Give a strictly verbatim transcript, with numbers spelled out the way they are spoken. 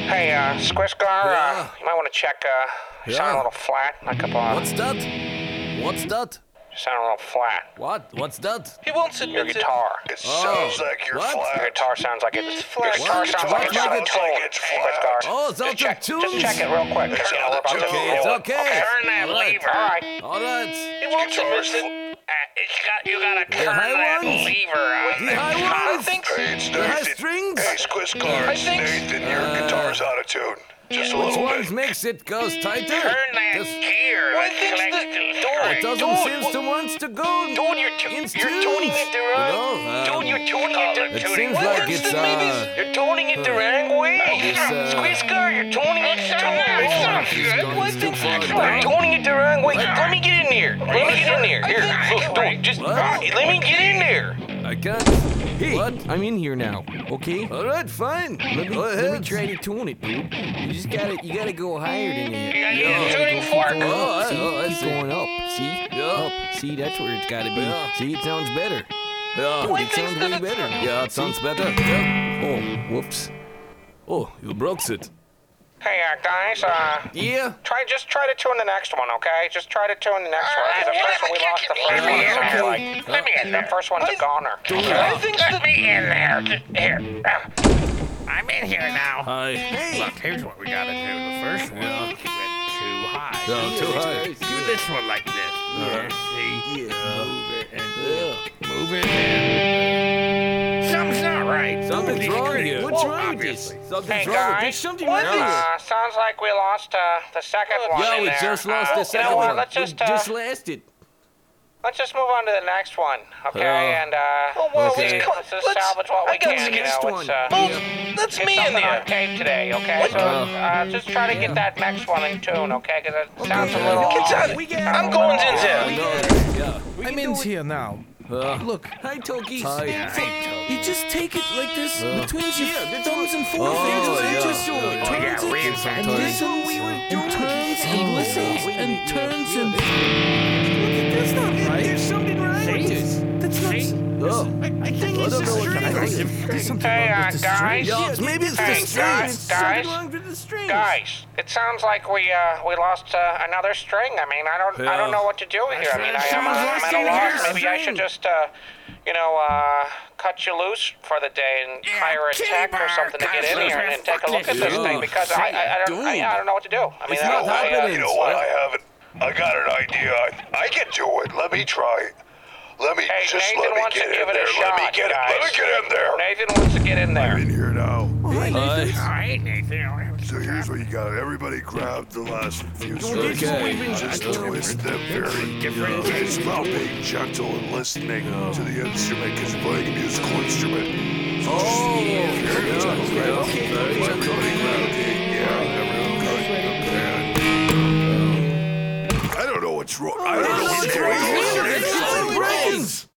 Hey, uh, Squiscar, Yeah. uh, you might want to check, uh, you sound a Yeah. little flat, like up on. What's that? What's that? You sound a little flat. What? What's that? He won't Your admit it. guitar. It sounds Oh, like you're what? Your flat. guitar sounds like it's flat. Your guitar What? sounds What? like it's out of Sounds like tune. it's Squiscar. flat. Oh, it's out Just of check, tune. just check it real quick. It's You know, out we're of about to- tune. It's oh, okay. Turn that All right. lever. All right. All right. He won't Guitar's admit it. Uh, it's got, you gotta The turn high that ones? lever. Uh, The high I ones? think Hey, it's The high Nathan. strings? Hey, Squiscar, I it's think- Nathan. Your Uh, guitar's out of tune. Just a Which little ones bit. makes it goes tighter? Turn that Just- gear. Well, I that think connects the- to the don't- string. It doesn't Dude, seem to want to go. Dude, you're, tu- in you're tuning it the tunes. wrong. You know, um, Dude, you're tuning it the It tuning. seems What? like it's uh. You're tuning it the wrong way. This, uh, Squiscar, you're tuning it the wrong way. It's going too far You're down. tuning it the wrong way. Let me get in there. Let me get in there. Here, look, dude, just What? let me get in there. I can't. Hey, what? I'm in here now. Okay. All right, fine. Let me, Go let ahead. me try to tune it, dude. You just gotta, you gotta go higher than that. You gotta Yeah. use a tuning Keep fork. going Oh, up. I- See, oh, I keep see. going up. See? Yeah. Up. See, that's where it's gotta be. Yeah. See, it sounds better. Yeah. Dude, it sounds way better now. Yeah, it sounds better. Yeah. Oh, whoops. Oh, you broke it. Hey, uh, guys, uh, Yeah. try just try to tune the next one, okay? Just try to tune the next one. 'Cause the first one we lost the first Yeah, one. okay. so, like, Let me in. The first one's a goner. I think Let me in there. Just- Here. I'm in here now. Hi. Look, here's what we gotta do. The first one, Yeah. keep it too high. Yeah, too high. Do this one like this. Uh-huh. See? Yeah. Move it and Yeah. move it in. Something's not right. Something's wrong here. What's Well, wrong with this? obviously. Something's Hey, wrong with guys. this. Something What wrong with this. Uh, sounds like we lost uh, the second one Yeah, in we there. just lost uh, the You second know what? one. Let's just, We uh, just lasted. let's just move on to the next one, okay? Yeah. And uh, Oh, well, Okay. let's, let's just let's, salvage what we I got can. the You next know, one. it's uh, Well, Yeah. that's get me in something on there. tape today, okay? So uh, just try to get that next one in tune, okay? Because it sounds a little. Get off. out. We get I'm it. going We in there. get it. Yeah. We I'm can in do it. here now. Uh, Look, Hi, Tokies. Hi. so you just take it like this Uh. between your Yeah, that's thumbs and Oh, forefingers. yeah. you just do it. Yeah. Oh, yeah, Turns we it in and fact- listens That's what we were doing. and turns and Oh, listens wait a and minute, turns yeah. and. Look, that's not right. There's something wrong with this. That's not. See? oh. I, I think I it's don't the know what string. that There's is. There's something Hey, wrong uh, with the guys. string. Yeah, it's- maybe it's the Hey, strings. guys, There's something guys, wrong with the strings. guys. It sounds like we uh we lost uh, another string. I mean, I don't I don't Yeah. know what to do here. I mean, I am uh, Someone's I'm at a lost loss. another Maybe I should string. just uh you know uh cut you loose for the day and hire a tech or something to get in here and take a look at this Yeah. thing because I I, I don't I, I don't know what to do. I mean, It's I not don't, I, uh, happening. You know what? I haven't. I got an idea. I, I can do it. Let me try it. Let me Hey, just Nathan let me wants to get give in it a there. Let me shot, get it. Let me guys. get in there. Nathan wants to get in there. I'm in here now. Hi. All right, Nathan. So here's what you got. Everybody grab the last few Okay. strings. Just twist them very. It's about being gentle and listening to the instrument because you're playing a musical instrument. So Oh, very yeah, gentle. okay, very gentle. Everybody grab the- yeah, everyone grab the pen. I don't know what's wrong. I don't know what's going on. It's It's all all brains.